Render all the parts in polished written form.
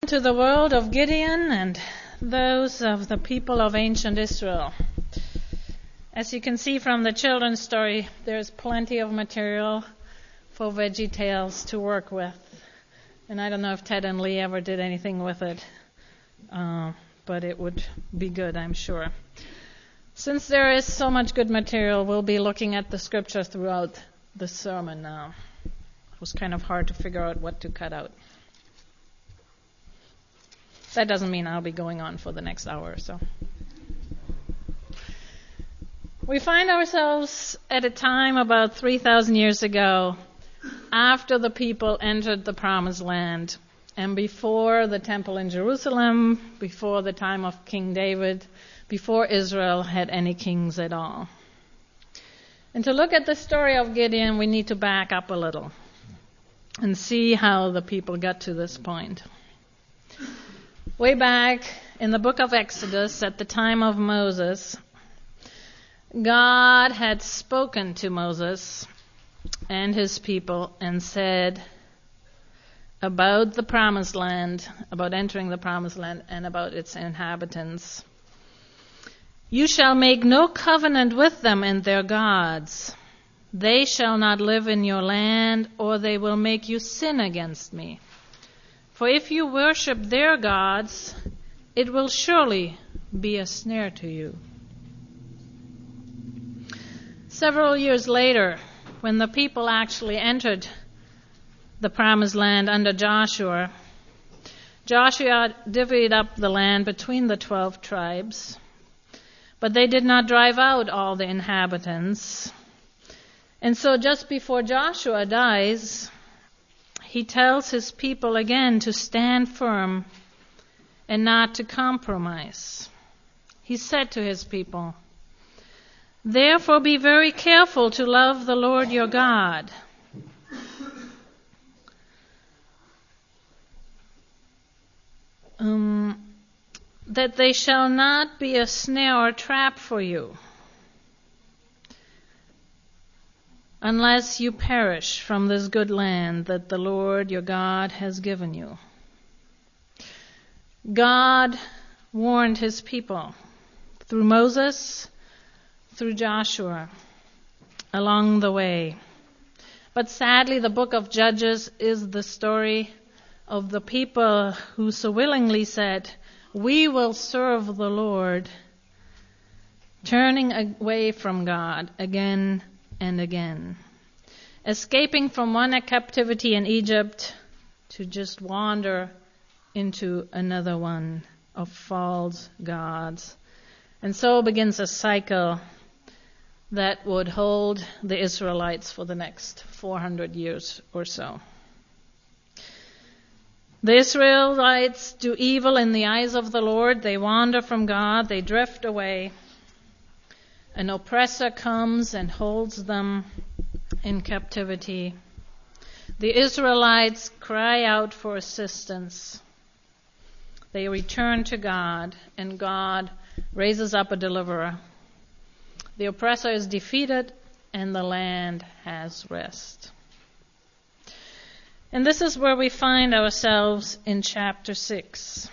To the world of Gideon and those of the people of ancient Israel. As you can see from the children's story, there's plenty of material for Veggie Tales to work with. And I don't know if Ted and Lee ever did anything with it, but it would be good, I'm sure. Since there is so much good material, we'll be looking at the scripture throughout the sermon now. It was kind of hard to figure out what to cut out. That doesn't mean I'll be going on for the next hour or so. We find ourselves at a time about 3,000 years ago, after the people entered the Promised Land, and before the temple in Jerusalem, before the time of King David, before Israel had any kings at all. And to look at the story of Gideon, we need to back up a little and see how the people got to this point. Way back in the book of Exodus, at the time of Moses, God had spoken to Moses and his people and said about the Promised Land, about entering the Promised Land and about its inhabitants. You shall make no covenant with them and their gods. They shall not live in your land, or they will make you sin against me. For if you worship their gods, it will surely be a snare to you. Several years later, when the people actually entered the Promised Land under Joshua, Joshua divvied up the land between the 12 tribes, but they did not drive out all the inhabitants. And so just before Joshua dies, he tells his people again to stand firm and not to compromise. He said to his people, "Therefore be very careful to love the Lord your God. That they shall not be a snare or trap for you, unless you perish from this good land that the Lord your God has given you." God warned his people through Moses, through Joshua, along the way. But sadly, the book of Judges is the story of the people who so willingly said, "We will serve the Lord," turning away from God again and again, escaping from one captivity in Egypt to just wander into another one of false gods. And so begins a cycle that would hold the Israelites for the next 400 years or so. The Israelites do evil in the eyes of the Lord. They wander from God. They drift away. An oppressor comes and holds them in captivity. The Israelites cry out for assistance. They return to God, and God raises up a deliverer. The oppressor is defeated, and the land has rest. And this is where we find ourselves in chapter 6.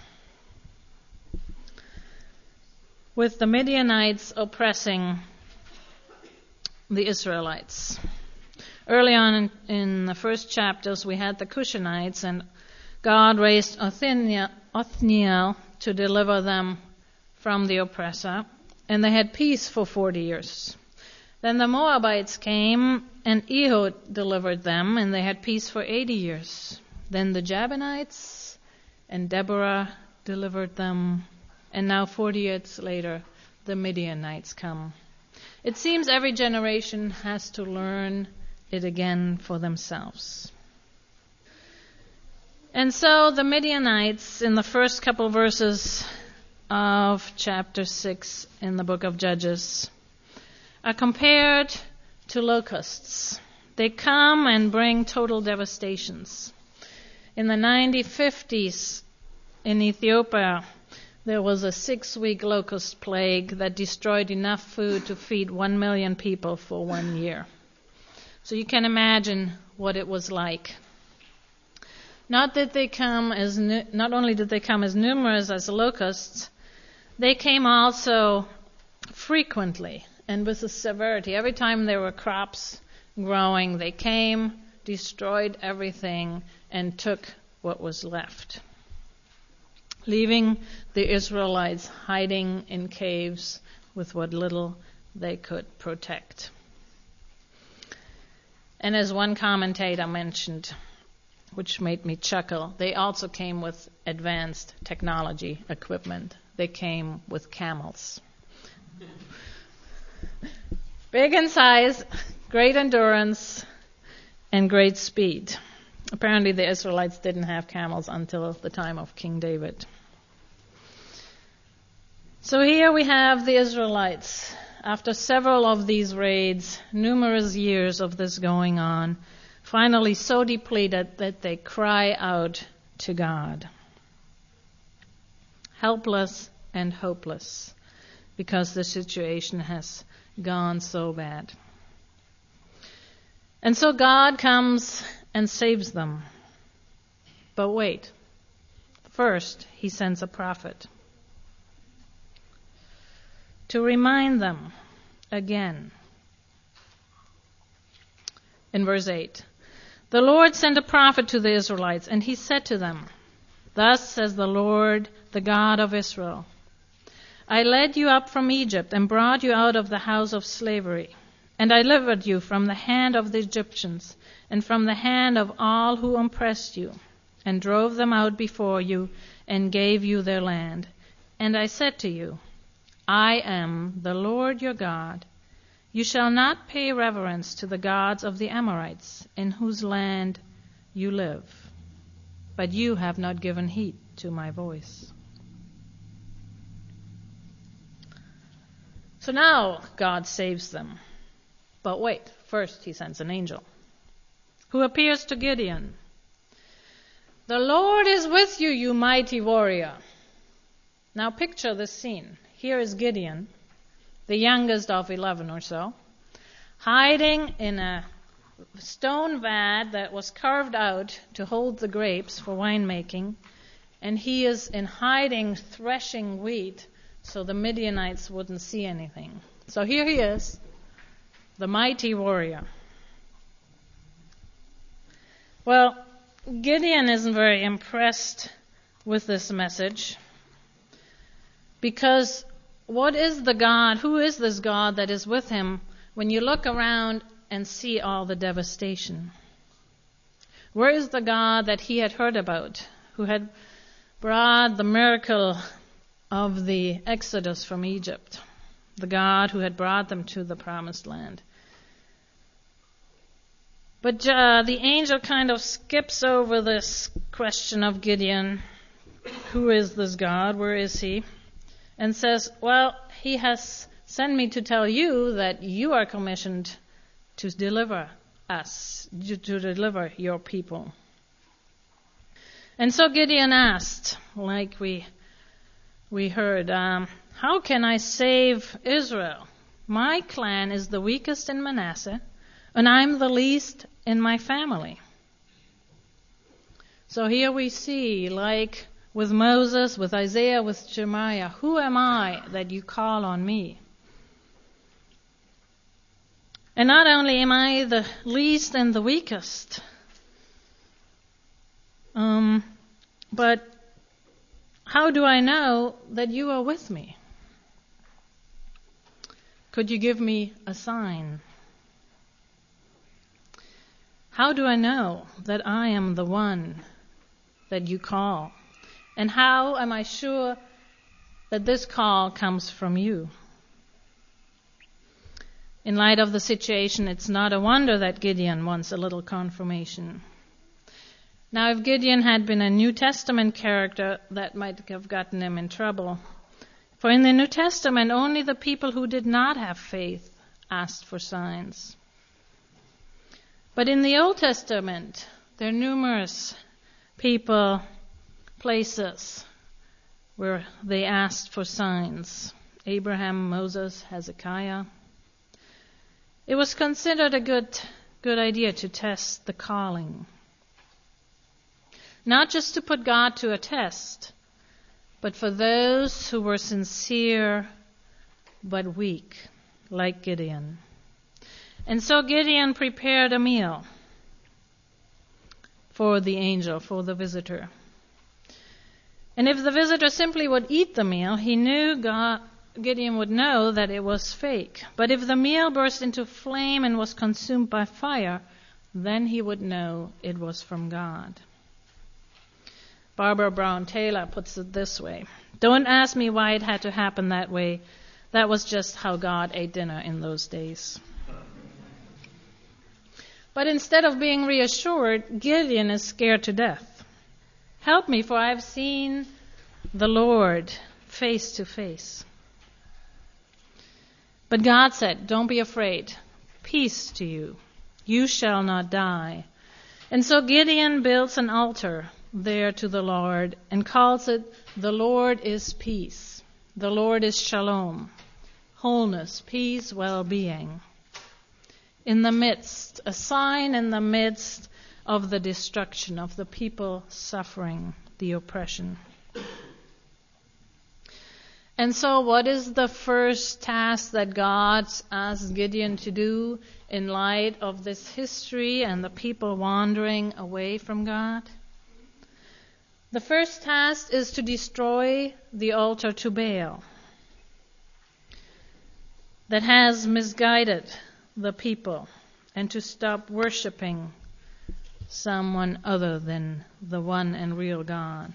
With the Midianites oppressing the Israelites. Early on in the first chapters, we had the Cushanites, and God raised Othniel to deliver them from the oppressor, and they had peace for 40 years. Then the Moabites came, and Ehud delivered them, and they had peace for 80 years. Then the Jabinites and Deborah delivered them. And now 40 years later, the Midianites come. It seems every generation has to learn it again for themselves. And so the Midianites, in the first couple verses of chapter 6 in the book of Judges, are compared to locusts. They come and bring total devastations. In the 1950s in Ethiopia, there was a 6-week locust plague that destroyed enough food to feed 1 million people for 1 year. So you can imagine what it was like. Not only did they come as numerous as locusts, they came also frequently and with a severity. Every time there were crops growing, they came, destroyed everything, and took what was left, leaving the Israelites hiding in caves with what little they could protect. And as one commentator mentioned, which made me chuckle, they also came with advanced technology equipment. They came with camels. Big in size, great endurance, and great speed. Apparently the Israelites didn't have camels until the time of King David. So here we have the Israelites. After several of these raids, numerous years of this going on, finally so depleted that they cry out to God. Helpless and hopeless, because the situation has gone so bad. And so God comes and saves them. But wait. First, he sends a prophet to remind them again. In verse 8, the Lord sent a prophet to the Israelites, and he said to them, "Thus says the Lord, the God of Israel, I led you up from Egypt and brought you out of the house of slavery. And I delivered you from the hand of the Egyptians and from the hand of all who oppressed you, and drove them out before you and gave you their land. And I said to you, I am the Lord your God. You shall not pay reverence to the gods of the Amorites, in whose land you live. But you have not given heed to my voice." So now God saves them. But wait, first he sends an angel who appears to Gideon. "The Lord is with you, you mighty warrior." Now picture this scene. Here is Gideon, the youngest of 11 or so, hiding in a stone vat that was carved out to hold the grapes for winemaking, and he is in hiding threshing wheat so the Midianites wouldn't see anything. So here he is, the mighty warrior. Well, Gideon isn't very impressed with this message, because who is this God that is with him when you look around and see all the devastation? Where is the God that he had heard about, who had brought the miracle of the Exodus from Egypt, the God who had brought them to the promised land? But the angel kind of skips over this question of Gideon. Who is this God? Where is he? And says, well, he has sent me to tell you that you are commissioned to deliver us, to deliver your people. And so Gideon asked, like we heard, how can I save Israel? My clan is the weakest in Manasseh, and I'm the least in my family. So here we see, like with Moses, with Isaiah, with Jeremiah, who am I that you call on me? And not only am I the least and the weakest, but how do I know that you are with me? Could you give me a sign? How do I know that I am the one that you call? And how am I sure that this call comes from you? In light of the situation, it's not a wonder that Gideon wants a little confirmation. Now, if Gideon had been a New Testament character, that might have gotten him in trouble. For in the New Testament, only the people who did not have faith asked for signs. But in the Old Testament, there are numerous people, places where they asked for signs. Abraham, Moses, Hezekiah. It was considered a good idea to test the calling. not just to put God to a test, but for those who were sincere but weak, like Gideon. And so Gideon prepared a meal for the angel, for the visitor. And if the visitor simply would eat the meal, he knew Gideon would know that it was fake. But if the meal burst into flame and was consumed by fire, then he would know it was from God. Barbara Brown Taylor puts it this way: "Don't ask me why it had to happen that way. That was just how God ate dinner in those days." But instead of being reassured, Gideon is scared to death. "Help me, for I have seen the Lord face to face." But God said, "Don't be afraid. Peace to you. You shall not die." And so Gideon builds an altar there to the Lord and calls it, "The Lord is peace." The Lord is shalom, wholeness, peace, well-being. In the midst, a sign in the midst of the destruction, of the people suffering the oppression. And so what is the first task that God asked Gideon to do in light of this history and the people wandering away from God? The first task is to destroy the altar to Baal that has misguided the people, and to stop worshiping someone other than the one and real God.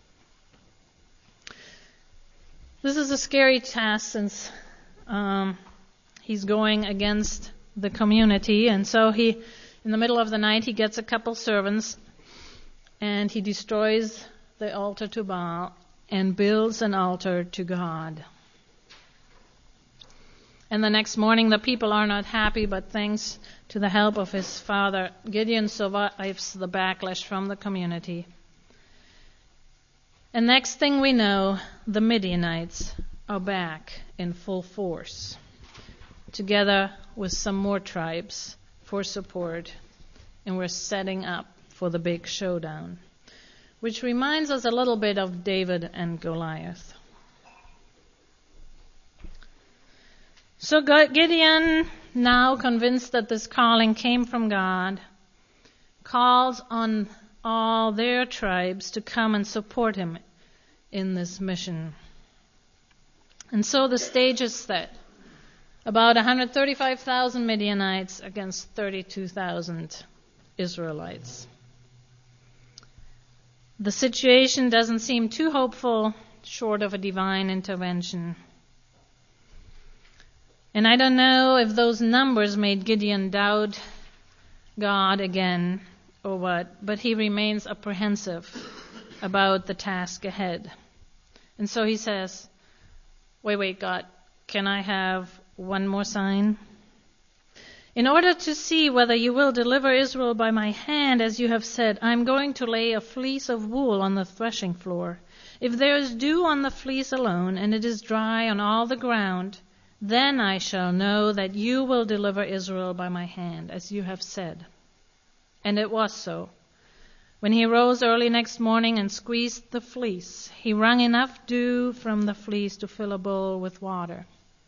This is a scary task since he's going against the community, and so in the middle of the night, he gets a couple servants and he destroys the altar to Baal and builds an altar to God. And the next morning, the people are not happy, but thanks to the help of his father, Gideon survives the backlash from the community. And next thing we know, the Midianites are back in full force, together with some more tribes for support, and we're setting up for the big showdown, which reminds us a little bit of David and Goliath. So Gideon, now convinced that this calling came from God, calls on all their tribes to come and support him in this mission. And so the stage is set. About 135,000 Midianites against 32,000 Israelites. The situation doesn't seem too hopeful, short of a divine intervention. And I don't know if those numbers made Gideon doubt God again or what, but he remains apprehensive about the task ahead. And so he says, wait, God, can I have one more sign? In order to see whether you will deliver Israel by my hand, as you have said, I'm going to lay a fleece of wool on the threshing floor. If there is dew on the fleece alone, and it is dry on all the ground, then I shall know that you will deliver Israel by my hand, as you have said. And it was so. When he rose early next morning and squeezed the fleece, he wrung enough dew from the fleece to fill a bowl with water.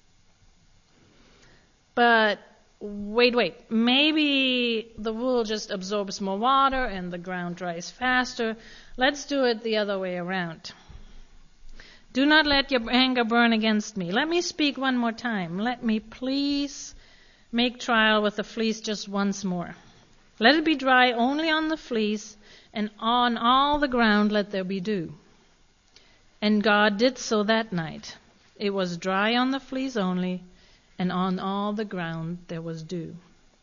But wait, maybe the wool just absorbs more water and the ground dries faster. Let's do it the other way around. Do not let your anger burn against me. Let me speak one more time. Let me please make trial with the fleece just once more. Let it be dry only on the fleece, and on all the ground let there be dew. And God did so that night. It was dry on the fleece only, and on all the ground there was dew.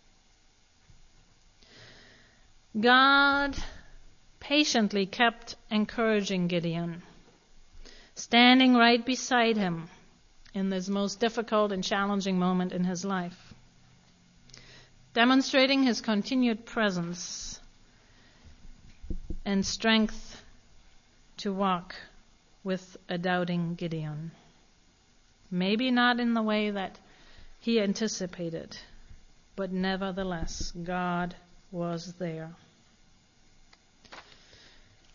God patiently kept encouraging Gideon, standing right beside him in this most difficult and challenging moment in his life, demonstrating his continued presence and strength to walk with a doubting Gideon. Maybe not in the way that he anticipated, but nevertheless, God was there.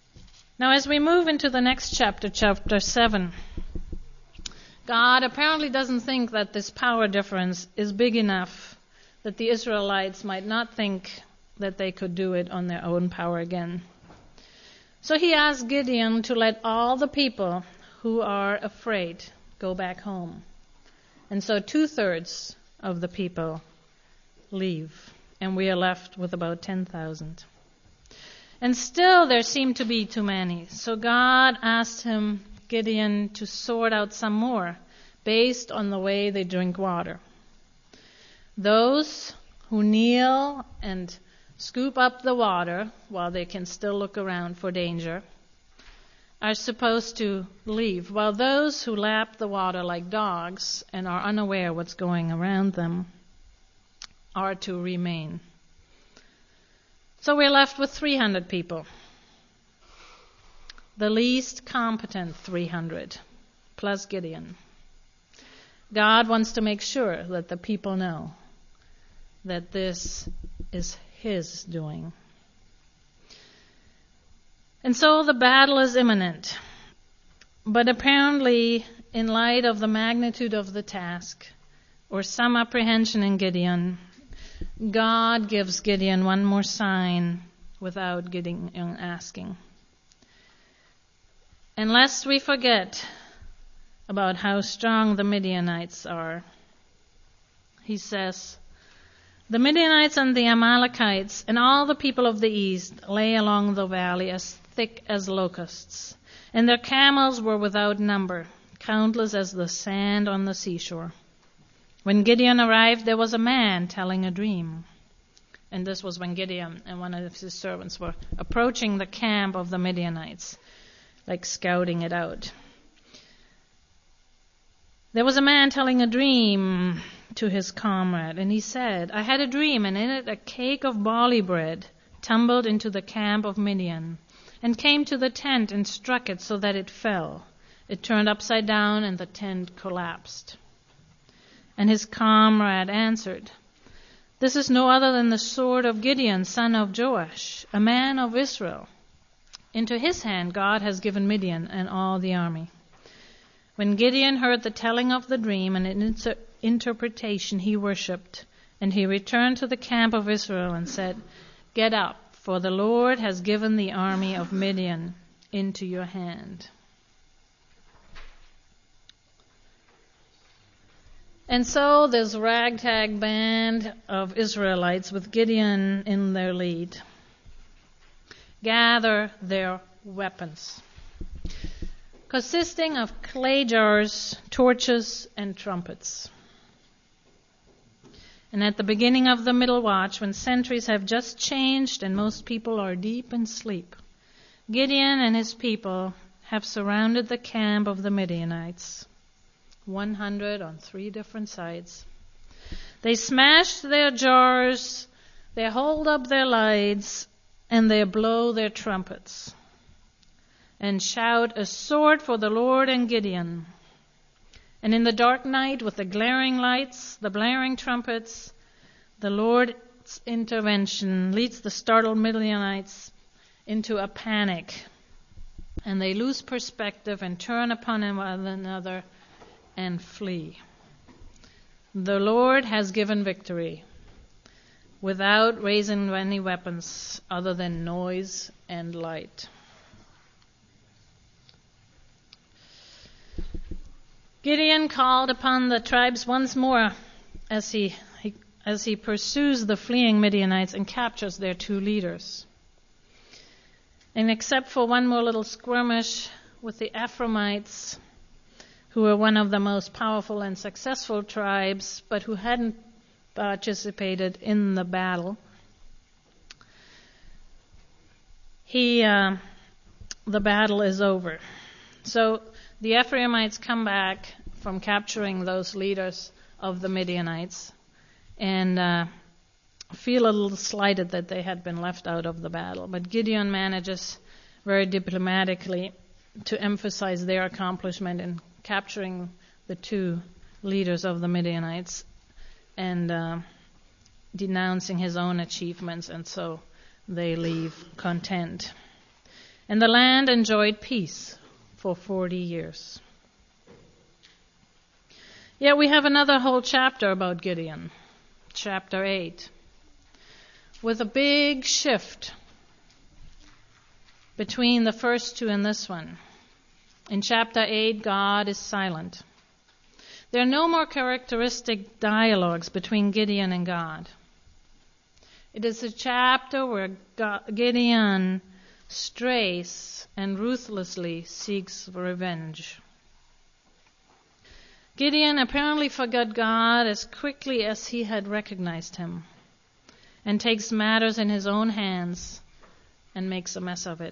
Now, as we move into the next chapter, chapter 7, God apparently doesn't think that this power difference is big enough that the Israelites might not think that they could do it on their own power again. So he asked Gideon to let all the people who are afraid go back home. And so 2/3 of the people leave, and we are left with about 10,000. And still there seemed to be too many. So God asked Gideon to sort out some more based on the way they drink water. Those who kneel and scoop up the water while they can still look around for danger are supposed to leave, while those who lap the water like dogs and are unaware what's going around them are to remain. So we're left with 300 people. The least competent 300, plus Gideon. God wants to make sure that the people know that this is His doing. And so the battle is imminent. But apparently, in light of the magnitude of the task, or some apprehension in Gideon, God gives Gideon one more sign without Gideon asking. And lest we forget about how strong the Midianites are, he says, "The Midianites and the Amalekites and all the people of the east lay along the valley as thick as locusts, and their camels were without number, countless as the sand on the seashore. When Gideon arrived, there was a man telling a dream." And this was when Gideon and one of his servants were approaching the camp of the Midianites, like scouting it out. There was a man telling a dream to his comrade, and he said, "I had a dream, and in it a cake of barley bread tumbled into the camp of Midian, and came to the tent and struck it so that it fell. It turned upside down, and the tent collapsed." And his comrade answered, "This is no other than the sword of Gideon, son of Joash, a man of Israel. Into his hand God has given Midian and all the army." When Gideon heard the telling of the dream and its interpretation, he worshipped, and he returned to the camp of Israel and said, "Get up, for the Lord has given the army of Midian into your hand." And so this ragtag band of Israelites with Gideon in their lead gather their weapons, consisting of clay jars, torches, and trumpets. And at the beginning of the middle watch, when sentries have just changed and most people are deep in sleep, Gideon and his people have surrounded the camp of the Midianites, 100 on 3 different sides. They smash their jars, they hold up their lights, and they blow their trumpets and shout, "A sword for the Lord and Gideon." And in the dark night, with the glaring lights, the blaring trumpets, the Lord's intervention leads the startled Midianites into a panic, and they lose perspective and turn upon one another and flee. The Lord has given victory without raising any weapons other than noise and light. Gideon called upon the tribes once more as he pursues the fleeing Midianites and captures their 2 leaders. And except for one more little skirmish with the Ephraimites, who were one of the most powerful and successful tribes, but who hadn't participated in the battle, the battle is over. So the Ephraimites come back from capturing those leaders of the Midianites and feel a little slighted that they had been left out of the battle. But Gideon manages very diplomatically to emphasize their accomplishment in capturing the 2 leaders of the Midianites and denouncing his own achievements, and so they leave content. And the land enjoyed peace for 40 years. Yet we have another whole chapter about Gideon, chapter 8, with a big shift between the first two and this one. In chapter 8, God is silent. There are no more characteristic dialogues between Gideon and God. It is a chapter where Gideon strays and ruthlessly seeks revenge. Gideon apparently forgot God as quickly as he had recognized him, and takes matters in his own hands and makes a mess of it.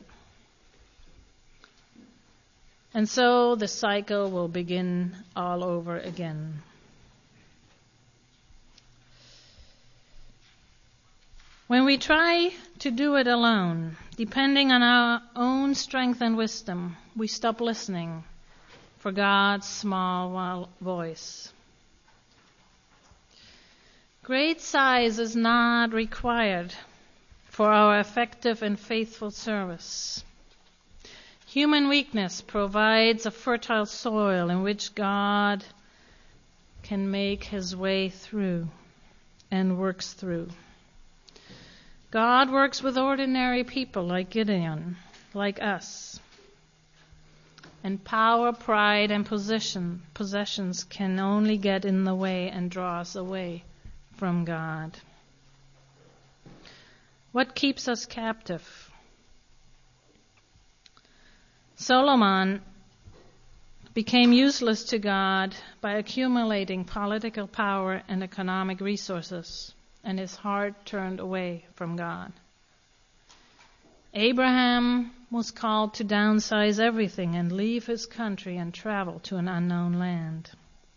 And so the cycle will begin all over again. When we try to do it alone, depending on our own strength and wisdom, we stop listening for God's small voice. Great size is not required for our effective and faithful service. Human weakness provides a fertile soil in which God can make his way through and works through. God works with ordinary people like Gideon, like us. And power, pride, and possessions can only get in the way and draw us away from God. What keeps us captive? Solomon became useless to God by accumulating political power and economic resources, and his heart turned away from God. Abraham was called to downsize everything and leave his country and travel to an unknown land.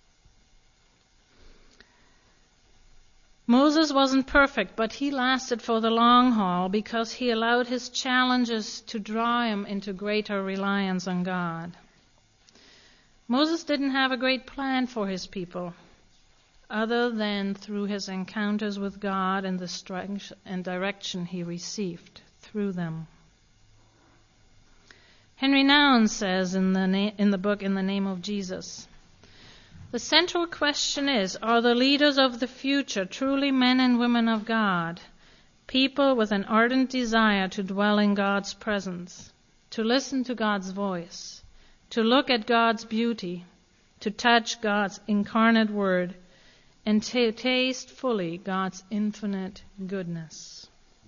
Moses wasn't perfect, but he lasted for the long haul because he allowed his challenges to draw him into greater reliance on God. Moses didn't have a great plan for his people, other than through his encounters with God and the strength and direction he received through them. Henry Nouwen says in the book In the Name of Jesus, the central question is, are the leaders of the future truly men and women of God, people with an ardent desire to dwell in God's presence, to listen to God's voice, to look at God's beauty, to touch God's incarnate word, and to taste fully God's infinite goodness?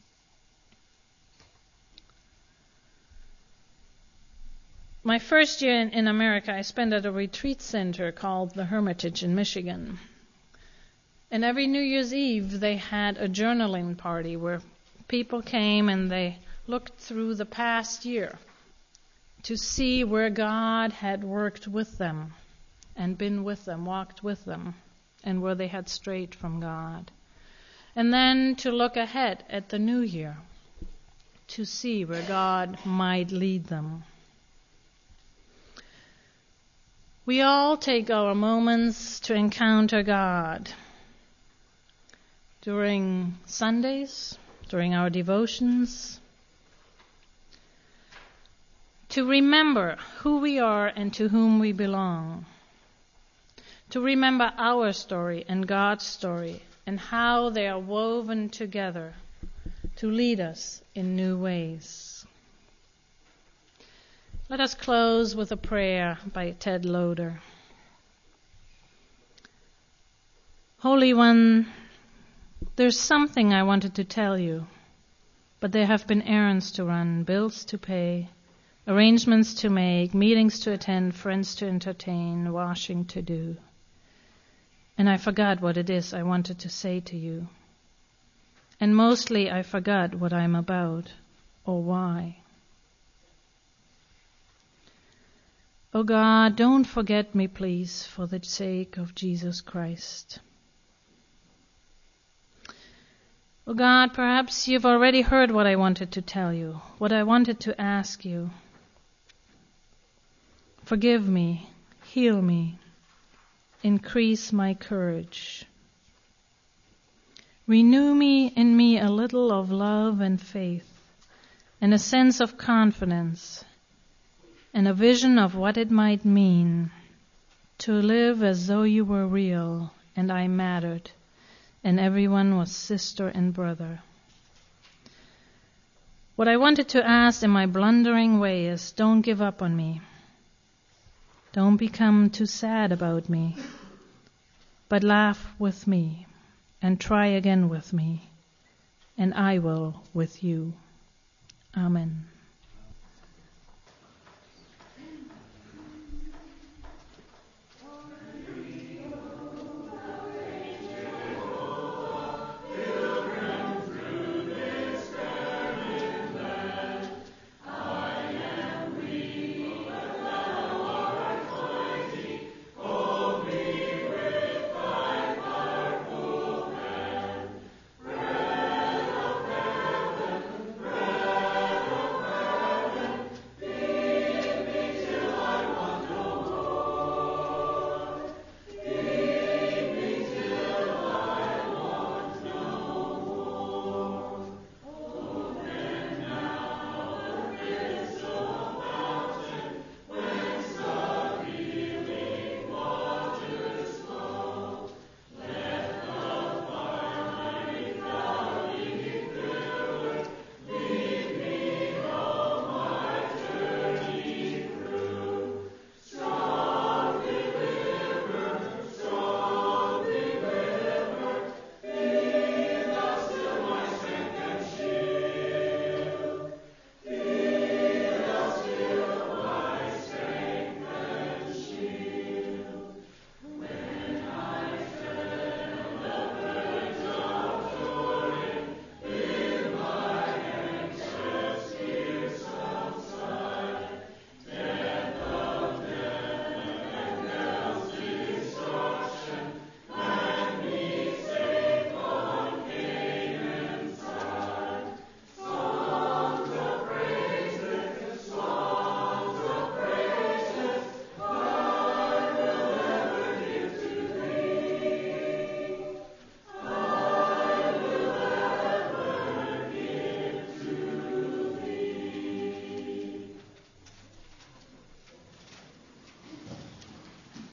My first year in America, I spent at a retreat center called the Hermitage in Michigan. And every New Year's Eve, they had a journaling party where people came and they looked through the past year to see where God had worked with them and been with them, walked with them, and where they had strayed from God. And then to look ahead at the new year to see where God might lead them. We all take our moments to encounter God during Sundays, during our devotions, to remember who we are and to whom we belong, to remember our story and God's story and how they are woven together to lead us in new ways. Let us close with a prayer by Ted Loder. Holy One, there's something I wanted to tell you, but there have been errands to run, bills to pay, arrangements to make, meetings to attend, friends to entertain, washing to do. And I forgot what it is I wanted to say to you. And mostly I forgot what I'm about or why. Oh God, don't forget me, please, for the sake of Jesus Christ. Oh God, perhaps you've already heard what I wanted to tell you, what I wanted to ask you. Forgive me, heal me, increase my courage. Renew in me a little of love and faith, and a sense of confidence, and a vision of what it might mean to live as though you were real and I mattered, and everyone was sister and brother. What I wanted to ask in my blundering way is, don't give up on me. Don't become too sad about me, but laugh with me and try again with me, and I will with you. Amen.